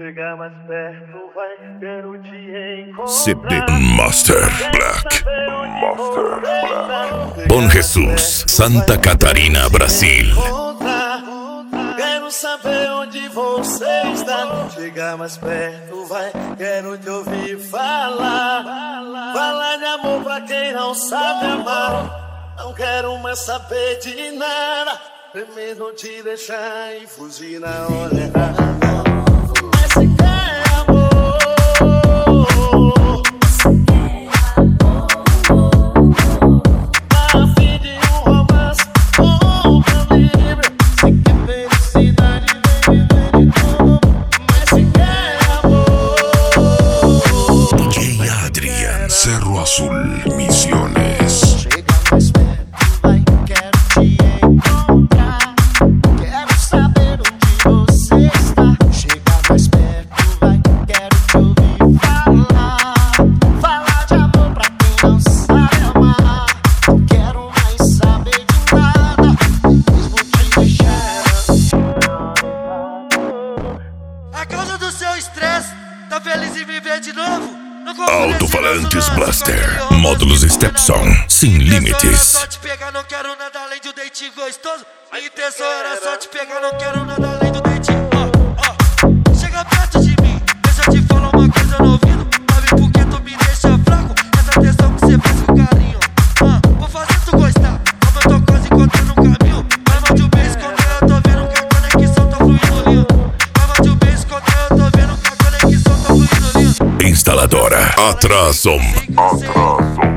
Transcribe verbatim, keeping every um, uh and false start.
Chegar mais perto, vai, quero te encontrar. C D Master Black. Master Black. Bom Jesus, Santa Catarina, Brasil. Quero saber onde você está. Chegar mais perto, vai, quero te ouvir falar. Falar de amor pra quem não sabe amar. Não quero mais saber de nada. Primeiro te deixar e fugir na hora errada. Cerro Azul, Misiones. Chega mais perto, vai, quero te encontrar. Quero saber onde você está. Chega mais perto, vai, quero te ouvir falar. Falar de amor pra quem não sabe amar. Não quero mais saber de nada, mesmo te deixar. A causa do seu estresse, tá feliz em viver de novo? Alto-falantes Blaster, módulos Stepson, sem limites. Só te pegar, não quero nada além do date gostoso. Minha intenção era só te pegar, não quero nada além do date. Ó, ó, chega perto de mim, deixa eu te falar uma coisa no ouvido. Sabe por que tu me deixa fraco? Essa atenção que você faz com carinho. Ah, vou fazer tu gostar, como eu tô quase encontrando um caminho. Vai mais de um beijo quando eu tô vendo que a conexão tá fluindo lindo. Vai mais de um beijo quando eu tô vendo que a conexão tá fluindo lindo. Instaladora Atrasom. Atrasom.